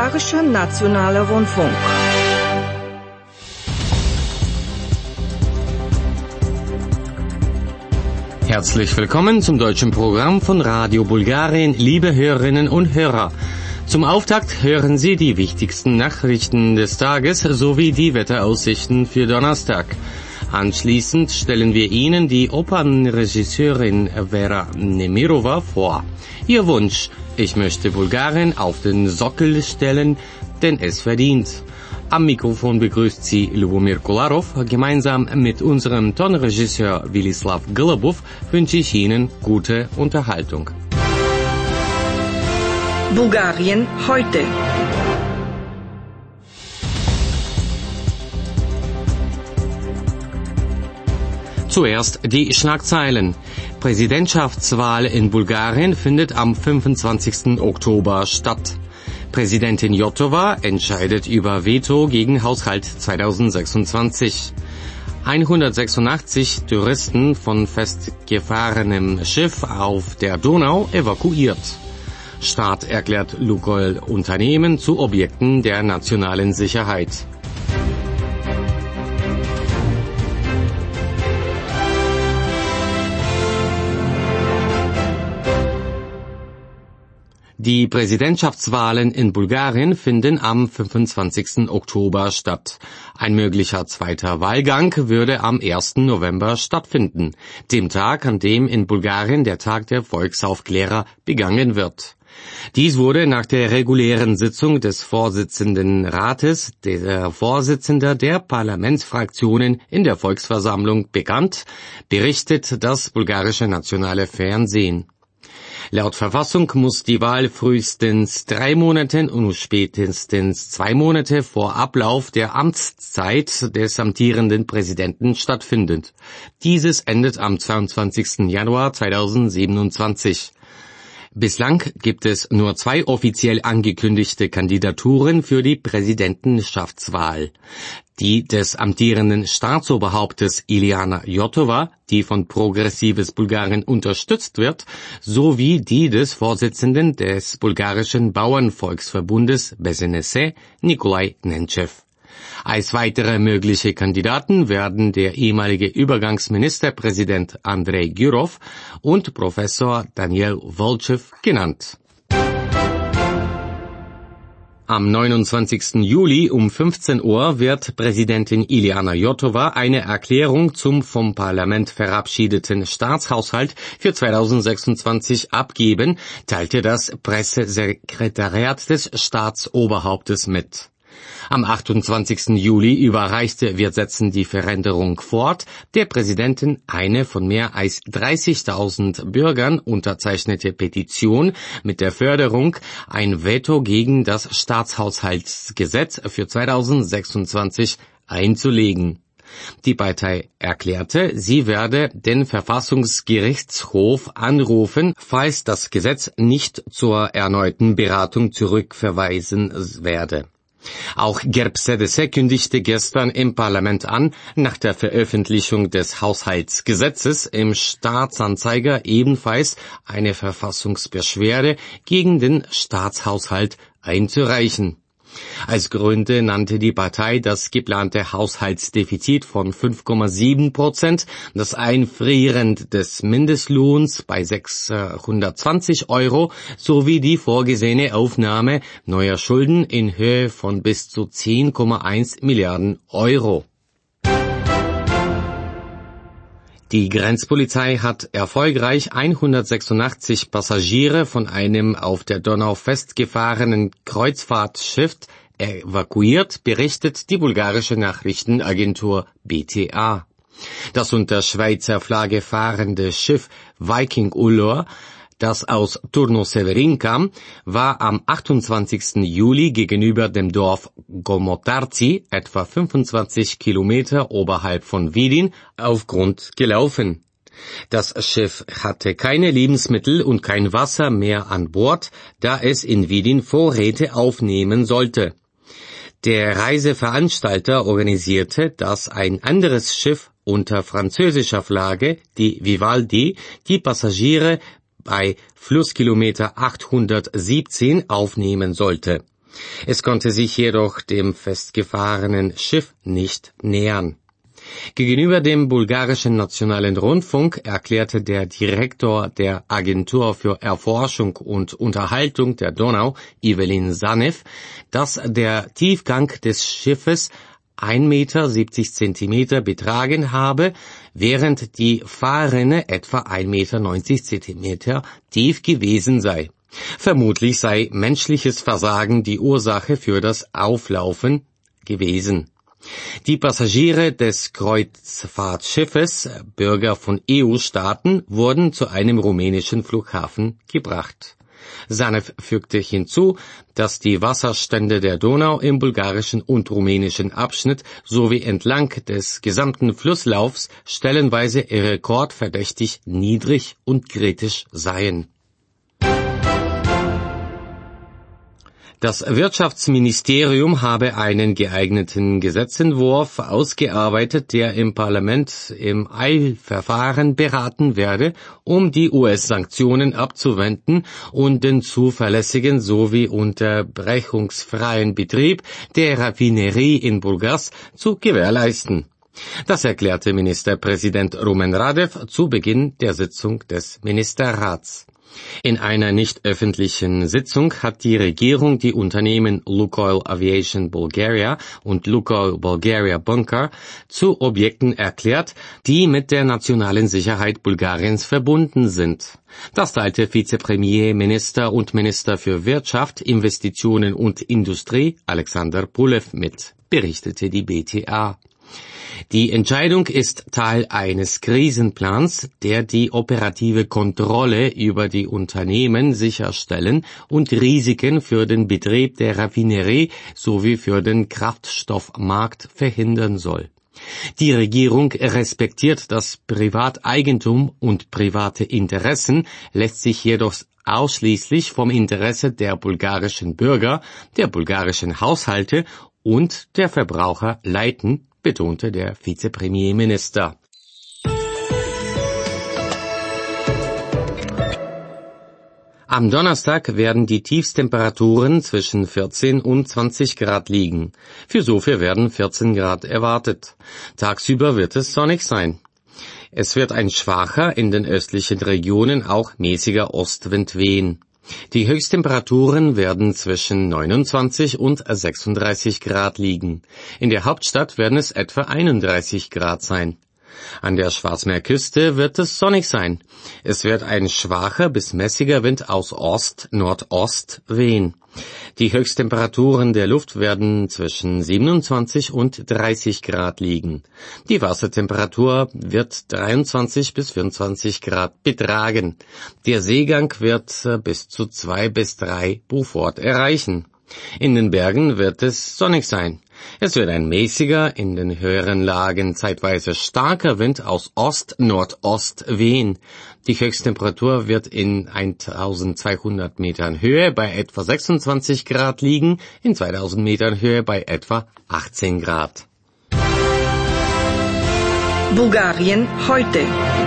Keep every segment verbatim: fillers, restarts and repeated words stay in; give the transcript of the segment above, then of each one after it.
Bulgarischer Nationaler Rundfunk. Herzlich willkommen zum deutschen Programm von Radio Bulgarien, liebe Hörerinnen und Hörer. Zum Auftakt hören Sie die wichtigsten Nachrichten des Tages sowie die Wetteraussichten für Donnerstag. Anschließend stellen wir Ihnen die Opernregisseurin Vera Nemirova vor. Ihr Wunsch: Ich möchte Bulgarien auf den Sockel stellen, denn es verdient. Am Mikrofon begrüßt Sie Lubomir Kolarov. Gemeinsam mit unserem Tonregisseur Wilislav Golubov wünsche ich Ihnen gute Unterhaltung. Bulgarien heute. Zuerst die Schlagzeilen. Präsidentschaftswahl in Bulgarien findet am fünfundzwanzigsten Oktober statt. Präsidentin Jotova entscheidet über Veto gegen Haushalt zweitausendsechsundzwanzig. hundertsechsundachtzig Touristen von festgefahrenem Schiff auf der Donau evakuiert. Staat erklärt Lukoil Unternehmen zu Objekten der nationalen Sicherheit. Die Präsidentschaftswahlen in Bulgarien finden am fünfundzwanzigsten Oktober statt. Ein möglicher zweiter Wahlgang würde am ersten November stattfinden, dem Tag, an dem in Bulgarien der Tag der Volksaufklärer begangen wird. Dies wurde nach der regulären Sitzung des Vorsitzenden Rates, der Vorsitzender der Parlamentsfraktionen in der Volksversammlung, bekannt, berichtet das bulgarische nationale Fernsehen. Laut Verfassung muss die Wahl frühestens drei Monate und spätestens zwei Monate vor Ablauf der Amtszeit des amtierenden Präsidenten stattfinden. Dieses endet am zweiundzwanzigsten Januar zweitausendsiebenundzwanzig. Bislang gibt es nur zwei offiziell angekündigte Kandidaturen für die Präsidentschaftswahl. Die des amtierenden Staatsoberhauptes Iliana Jotova, die von Progressives Bulgarien unterstützt wird, sowie die des Vorsitzenden des bulgarischen Bauernvolksverbundes B S N S, Nikolai Nencев. Als weitere mögliche Kandidaten werden der ehemalige Übergangsministerpräsident Andrei Gürov und Professor Daniel Volchev genannt. Am neunundzwanzigsten Juli um fünfzehn Uhr wird Präsidentin Iliana Jotova eine Erklärung zum vom Parlament verabschiedeten Staatshaushalt für zweitausendsechsundzwanzig abgeben, teilte das Pressesekretariat des Staatsoberhauptes mit. Am achtundzwanzigsten Juli überreichte Wir setzen die Veränderung fort der Präsidentin eine von mehr als dreißigtausend Bürgern unterzeichnete Petition mit der Forderung, ein Veto gegen das Staatshaushaltsgesetz für zweitausendsechsundzwanzig einzulegen. Die Partei erklärte, sie werde den Verfassungsgerichtshof anrufen, falls das Gesetz nicht zur erneuten Beratung zurückverweisen werde. Auch Gerbsedese kündigte gestern im Parlament an, nach der Veröffentlichung des Haushaltsgesetzes im Staatsanzeiger ebenfalls eine Verfassungsbeschwerde gegen den Staatshaushalt einzureichen. Als Gründe nannte die Partei das geplante Haushaltsdefizit von fünf Komma sieben Prozent, das Einfrieren des Mindestlohns bei sechshundertzwanzig Euro sowie die vorgesehene Aufnahme neuer Schulden in Höhe von bis zu zehn Komma eins Milliarden Euro. Die Grenzpolizei hat erfolgreich hundertsechsundachtzig Passagiere von einem auf der Donau festgefahrenen Kreuzfahrtschiff evakuiert, berichtet die bulgarische Nachrichtenagentur B T A. Das unter Schweizer Flagge fahrende Schiff Viking Ullor, das aus Turnu Severin kam, war am achtundzwanzigsten Juli gegenüber dem Dorf Gomotarci, etwa fünfundzwanzig Kilometer oberhalb von Vidin, auf Grund gelaufen. Das Schiff hatte keine Lebensmittel und kein Wasser mehr an Bord, da es in Vidin Vorräte aufnehmen sollte. Der Reiseveranstalter organisierte, dass ein anderes Schiff unter französischer Flagge, die Vivaldi, die Passagiere bei Flusskilometer achthundertsiebzehn aufnehmen sollte. Es konnte sich jedoch dem festgefahrenen Schiff nicht nähern. Gegenüber dem bulgarischen Nationalen Rundfunk erklärte der Direktor der Agentur für Erforschung und Unterhaltung der Donau, Evelyn Sanev, dass der Tiefgang des Schiffes ein Meter siebzig Zentimeter betragen habe, während die Fahrrinne etwa ein Meter neunzig Zentimeter tief gewesen sei. Vermutlich sei menschliches Versagen die Ursache für das Auflaufen gewesen. Die Passagiere des Kreuzfahrtschiffes, Bürger von E U-Staaten, wurden zu einem rumänischen Flughafen gebracht. Sanev fügte hinzu, dass die Wasserstände der Donau im bulgarischen und rumänischen Abschnitt sowie entlang des gesamten Flusslaufs stellenweise rekordverdächtig niedrig und kritisch seien. Das Wirtschaftsministerium habe einen geeigneten Gesetzentwurf ausgearbeitet, der im Parlament im Eilverfahren beraten werde, um die U S-Sanktionen abzuwenden und den zuverlässigen sowie unterbrechungsfreien Betrieb der Raffinerie in Burgas zu gewährleisten. Das erklärte Ministerpräsident Rumen Radev zu Beginn der Sitzung des Ministerrats. In einer nicht öffentlichen Sitzung hat die Regierung die Unternehmen Lukoil Aviation Bulgaria und Lukoil Bulgaria Bunker zu Objekten erklärt, die mit der nationalen Sicherheit Bulgariens verbunden sind. Das teilte Vizepremierminister und Minister für Wirtschaft, Investitionen und Industrie Alexander Pulev mit, berichtete die B T A. Die Entscheidung ist Teil eines Krisenplans, der die operative Kontrolle über die Unternehmen sicherstellen und Risiken für den Betrieb der Raffinerie sowie für den Kraftstoffmarkt verhindern soll. Die Regierung respektiert das Privateigentum und private Interessen, lässt sich jedoch ausschließlich vom Interesse der bulgarischen Bürger, der bulgarischen Haushalte und der Verbraucher leiten, betonte der Vizepremierminister. Am Donnerstag werden die Tiefstemperaturen zwischen vierzehn und zwanzig Grad liegen. Für Sofia werden vierzehn Grad erwartet. Tagsüber wird es sonnig sein. Es wird ein schwacher, in den östlichen Regionen auch mäßiger Ostwind wehen. Die Höchsttemperaturen werden zwischen neunundzwanzig und sechsunddreißig Grad liegen. In der Hauptstadt werden es etwa einunddreißig Grad sein. An der Schwarzmeerküste wird es sonnig sein. Es wird ein schwacher bis mäßiger Wind aus Ost-Nordost wehen. Die Höchsttemperaturen der Luft werden zwischen siebenundzwanzig und dreißig Grad liegen. Die Wassertemperatur wird dreiundzwanzig bis vierundzwanzig Grad betragen. Der Seegang wird bis zu zwei bis drei Beaufort erreichen. In den Bergen wird es sonnig sein. Es wird ein mäßiger, in den höheren Lagen zeitweise starker Wind aus Ost-Nordost wehen. Die Höchsttemperatur wird in eintausendzweihundert Metern Höhe bei etwa sechsundzwanzig Grad liegen, in zweitausend Metern Höhe bei etwa achtzehn Grad. Bulgarien heute.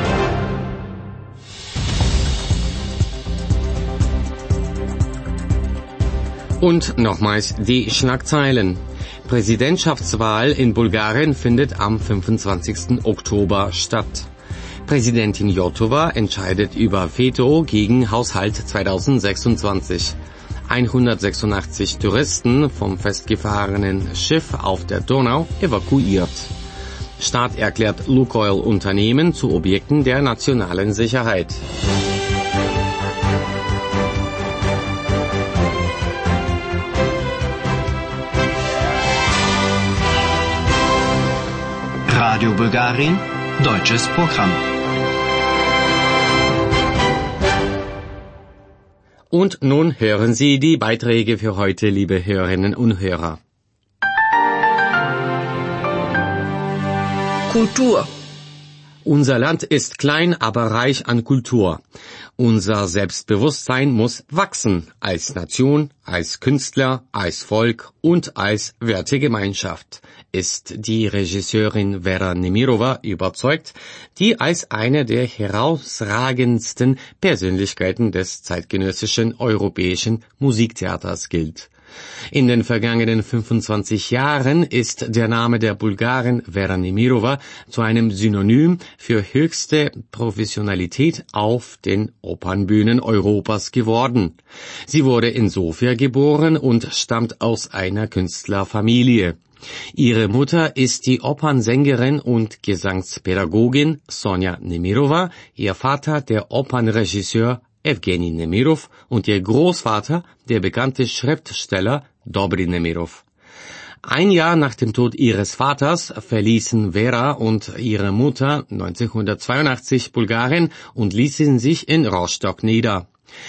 Und nochmals die Schlagzeilen. Präsidentschaftswahl in Bulgarien findet am fünfundzwanzigsten Oktober statt. Präsidentin Jotova entscheidet über Veto gegen Haushalt zweitausendsechsundzwanzig. hundertsechsundachtzig Touristen vom festgefahrenen Schiff auf der Donau evakuiert. Staat erklärt Lukoil-Unternehmen zu Objekten der nationalen Sicherheit. Radio Bulgarien, deutsches Programm. Und nun hören Sie die Beiträge für heute, liebe Hörerinnen und Hörer. Kultur. Unser Land ist klein, aber reich an Kultur. Unser Selbstbewusstsein muss wachsen, als Nation, als Künstler, als Volk und als Wertegemeinschaft, ist die Regisseurin Vera Nemirova überzeugt, die als eine der herausragendsten Persönlichkeiten des zeitgenössischen europäischen Musiktheaters gilt. In den vergangenen fünfundzwanzig Jahren ist der Name der Bulgarin Vera Nemirova zu einem Synonym für höchste Professionalität auf den Opernbühnen Europas geworden. Sie wurde in Sofia geboren und stammt aus einer Künstlerfamilie. Ihre Mutter ist die Opernsängerin und Gesangspädagogin Sonja Nemirova, ihr Vater der Opernregisseur Evgeny Nemirov und ihr Großvater der bekannte Schriftsteller Dobry Nemirov. Ein Jahr nach dem Tod ihres Vaters verließen Vera und ihre Mutter neunzehnhundertzweiundachtzig Bulgarien und ließen sich in Rostock nieder.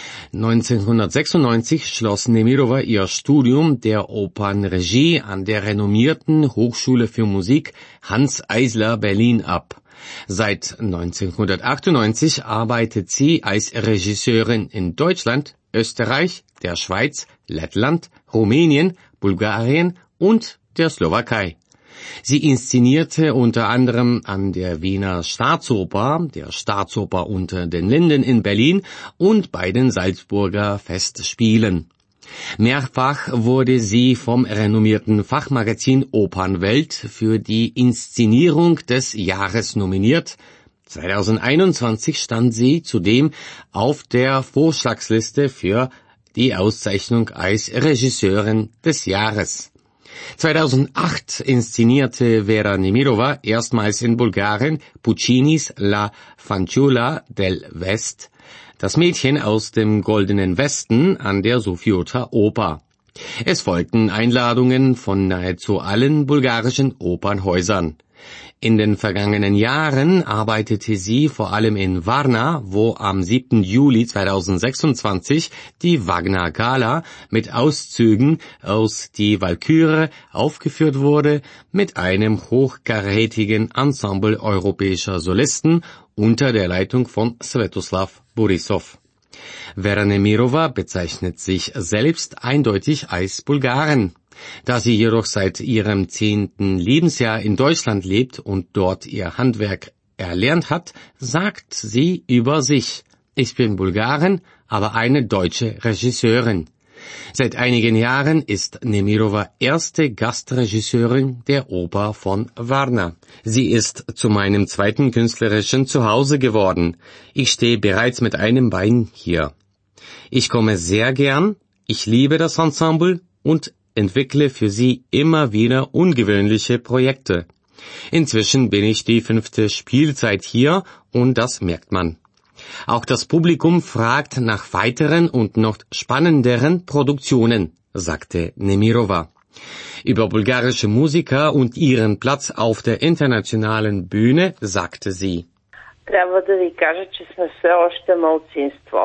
neunzehnhundertsechsundneunzig schloss Nemirova ihr Studium der Opernregie an der renommierten Hochschule für Musik Hanns Eisler Berlin ab. Seit neunzehnhundertachtundneunzig arbeitet sie als Regisseurin in Deutschland, Österreich, der Schweiz, Lettland, Rumänien, Bulgarien und der Slowakei. Sie inszenierte unter anderem an der Wiener Staatsoper, der Staatsoper unter den Linden in Berlin und bei den Salzburger Festspielen. Mehrfach wurde sie vom renommierten Fachmagazin Opernwelt für die Inszenierung des Jahres nominiert. zweitausendeinundzwanzig stand sie zudem auf der Vorschlagsliste für die Auszeichnung als Regisseurin des Jahres. zweitausendacht inszenierte Vera Nemirova erstmals in Bulgarien Puccinis La Fanciulla del West, das Mädchen aus dem Goldenen Westen an der Sofiota Oper. Es folgten Einladungen von nahezu allen bulgarischen Opernhäusern. In den vergangenen Jahren arbeitete sie vor allem in Varna, wo am siebten Juli zweitausendsechsundzwanzig die Wagner Gala mit Auszügen aus Die Walküre aufgeführt wurde, mit einem hochkarätigen Ensemble europäischer Solisten unter der Leitung von Svetoslav Borisov. Vera Nemirova bezeichnet sich selbst eindeutig als Bulgarin. Da sie jedoch seit ihrem zehnten Lebensjahr in Deutschland lebt und dort ihr Handwerk erlernt hat, sagt sie über sich: Ich bin Bulgarin, aber eine deutsche Regisseurin. Seit einigen Jahren ist Nemirova erste Gastregisseurin der Oper von Varna. Sie ist zu meinem zweiten künstlerischen Zuhause geworden. Ich stehe bereits mit einem Bein hier. Ich komme sehr gern, ich liebe das Ensemble und entwickle für sie immer wieder ungewöhnliche Projekte. Inzwischen bin ich die fünfte Spielzeit hier und das merkt man. Auch das Publikum fragt nach weiteren und noch spannenderen Produktionen, sagte Nemirova. Über bulgarische Musiker und ihren Platz auf der internationalen Bühne sagte sie: Трябва да ви кажа, че сме все още малцинство.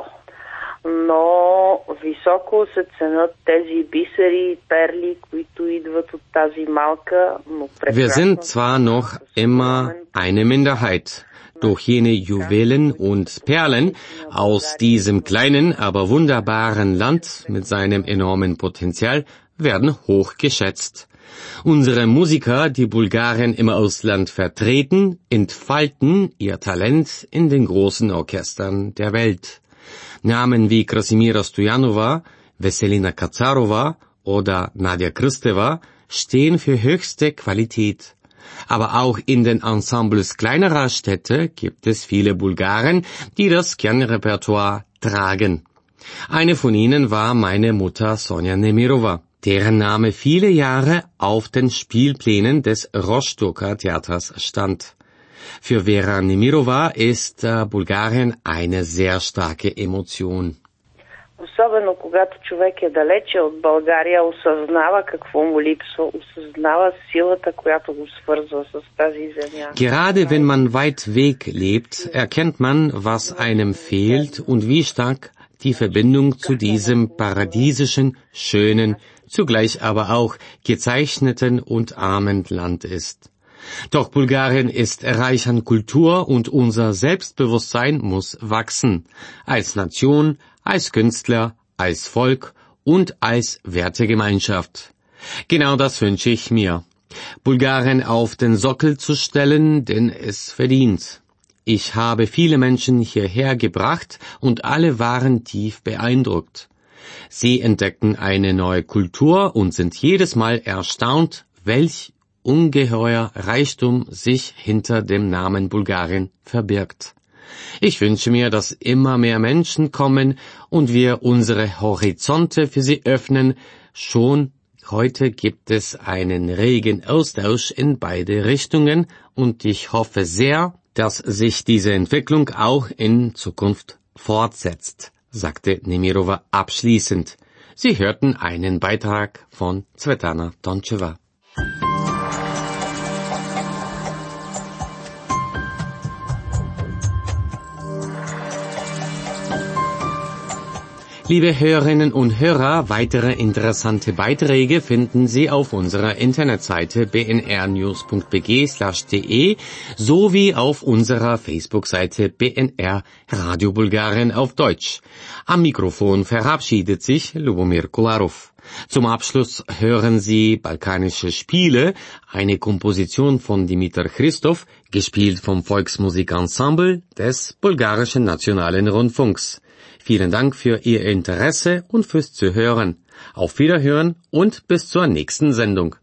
Но високо се ценят тези бисери и перли, които идват от тази малка, но прекрасна... Wir sind zwar noch immer eine Minderheit, doch jene Juwelen und Perlen aus diesem kleinen, aber wunderbaren Land mit seinem enormen Potenzial werden hoch geschätzt. Unsere Musiker, die Bulgarien im Ausland vertreten, entfalten ihr Talent in den großen Orchestern der Welt. Namen wie Krasimira Stojanova, Veselina Kazarova oder Nadja Kristeva stehen für höchste Qualität. Aber auch in den Ensembles kleinerer Städte gibt es viele Bulgaren, die das Kernrepertoire tragen. Eine von ihnen war meine Mutter Sonja Nemirova, deren Name viele Jahre auf den Spielplänen des Rostocker Theaters stand. Für Vera Nemirova ist äh, Bulgarien eine sehr starke Emotion. Особено когато човек е далече от България, осъзнава какво му липсва, осъзнава силата, която го свързва с тази земя. Gerade wenn man weit weg lebt, erkennt man, was einem fehlt und wie stark die Verbindung zu diesem paradiesischen, schönen, zugleich aber auch gezeichneten und armen Land ist. Doch Bulgarien ist reich an Kultur und unser Selbstbewusstsein muss wachsen. Als Nation, als Künstler, als Volk und als Wertegemeinschaft. Genau das wünsche ich mir. Bulgarien auf den Sockel zu stellen, denn es verdient. Ich habe viele Menschen hierher gebracht und alle waren tief beeindruckt. Sie entdecken eine neue Kultur und sind jedes Mal erstaunt, welch ungeheuer Reichtum sich hinter dem Namen Bulgarien verbirgt. Ich wünsche mir, dass immer mehr Menschen kommen und wir unsere Horizonte für sie öffnen. Schon heute gibt es einen regen Austausch in beide Richtungen und ich hoffe sehr, dass sich diese Entwicklung auch in Zukunft fortsetzt, sagte Nemirova abschließend. Sie hörten einen Beitrag von Svetlana Toncheva. Liebe Hörerinnen und Hörer, weitere interessante Beiträge finden Sie auf unserer Internetseite b n r news punkt b g slash d e sowie auf unserer Facebook-Seite B N R Radio Bulgarien auf Deutsch. Am Mikrofon verabschiedet sich Lubomir Kolarov. Zum Abschluss hören Sie Balkanische Spiele, eine Komposition von Dimitar Christov, gespielt vom Volksmusikensemble des Bulgarischen Nationalen Rundfunks. Vielen Dank für Ihr Interesse und fürs Zuhören. Auf Wiederhören und bis zur nächsten Sendung.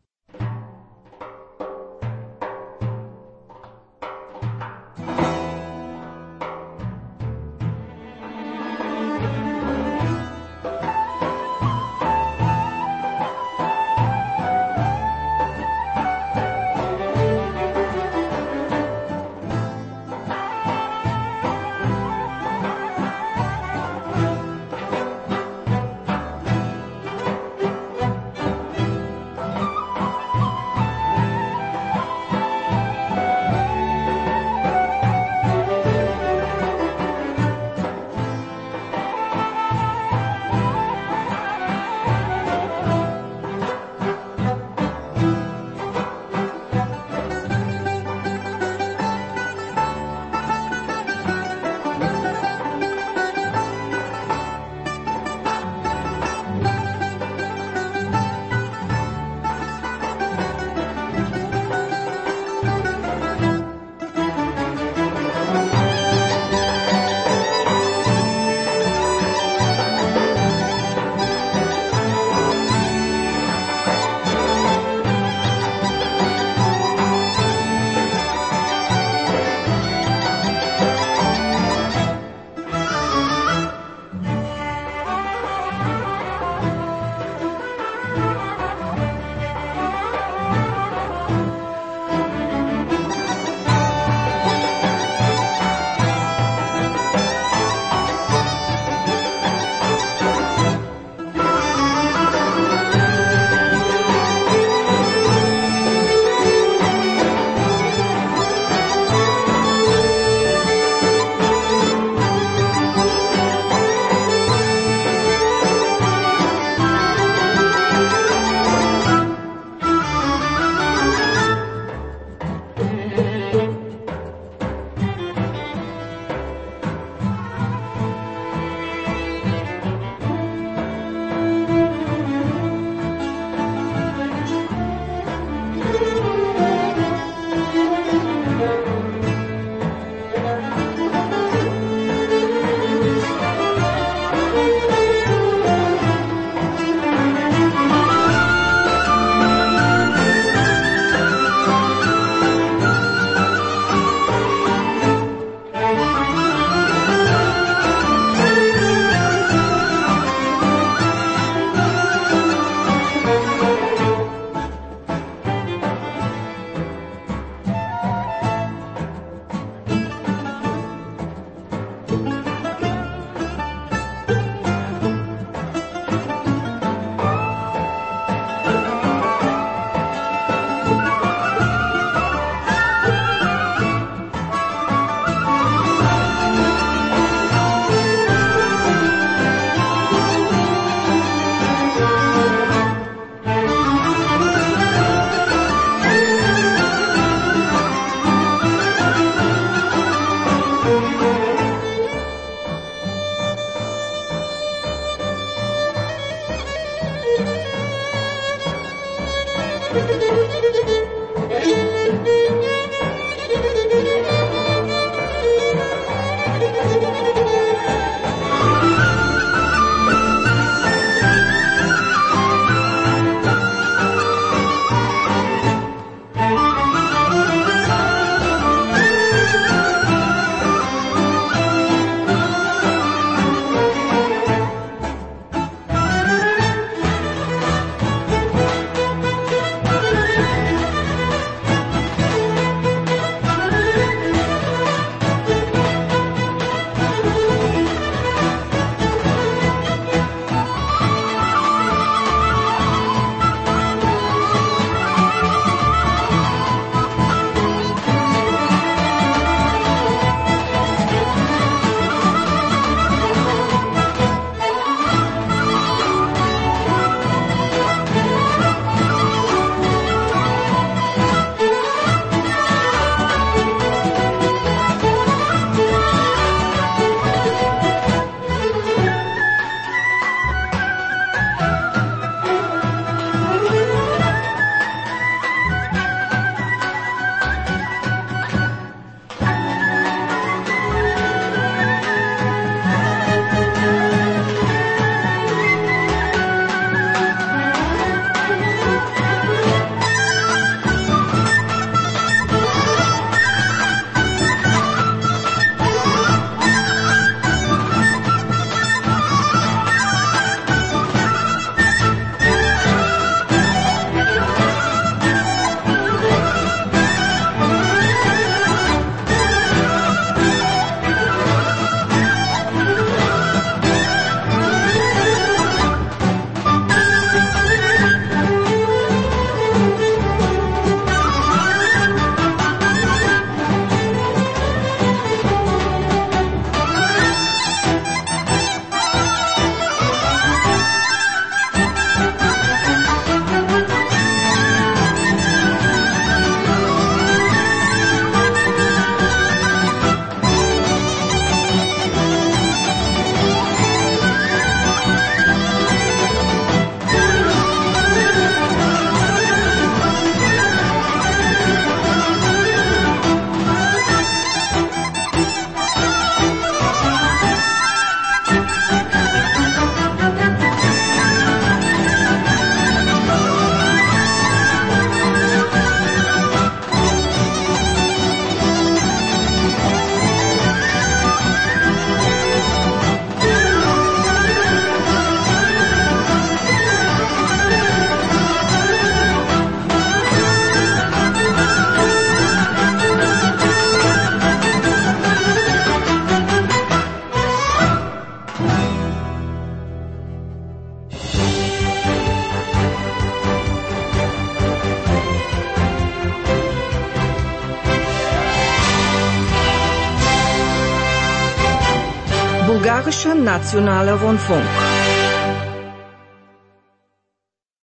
Bulgarischer Nationaler Rundfunk.